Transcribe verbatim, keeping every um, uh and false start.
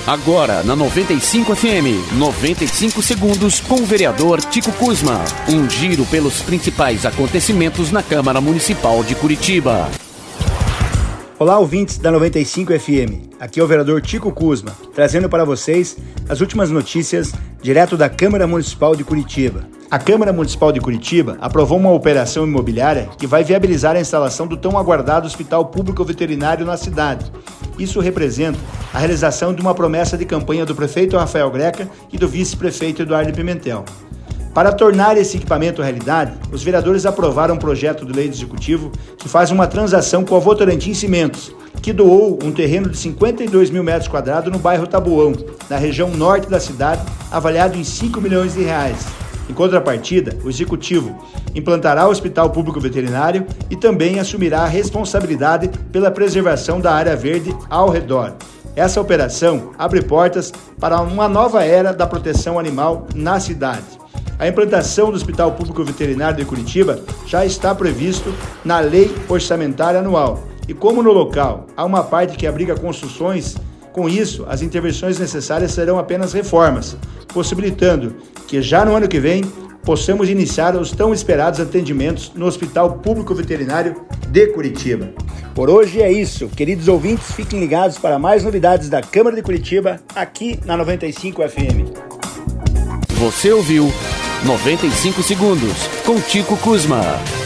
Agora na noventa e cinco F M, noventa e cinco segundos com o vereador Tico Kuzma. Um giro pelos principais acontecimentos na Câmara Municipal de Curitiba. Olá, ouvintes da noventa e cinco F M. Aqui é o vereador Tico Kuzma, trazendo para vocês as últimas notícias direto da Câmara Municipal de Curitiba. A Câmara Municipal de Curitiba aprovou uma operação imobiliária que vai viabilizar a instalação do tão aguardado Hospital Público Veterinário na cidade. Isso representa a realização de uma promessa de campanha do prefeito Rafael Greca e do vice-prefeito Eduardo Pimentel. Para tornar esse equipamento realidade, os vereadores aprovaram um projeto de lei do Executivo que faz uma transação com a Votorantim Cimentos, que doou um terreno de cinquenta e dois mil metros quadrados no bairro Taboão, na região norte da cidade, avaliado em cinco milhões de reais. Em contrapartida, o Executivo implantará o Hospital Público Veterinário e também assumirá a responsabilidade pela preservação da área verde ao redor. Essa operação abre portas para uma nova era da proteção animal na cidade. A implantação do Hospital Público Veterinário de Curitiba já está previsto na Lei Orçamentária Anual. E como no local há uma parte que abriga construções, com isso, as intervenções necessárias serão apenas reformas, possibilitando que já no ano que vem possamos iniciar os tão esperados atendimentos no Hospital Público Veterinário de Curitiba. Por hoje é isso, queridos ouvintes, fiquem ligados para mais novidades da Câmara de Curitiba aqui na noventa e cinco F M. Você ouviu noventa e cinco segundos com Tico Kuzma.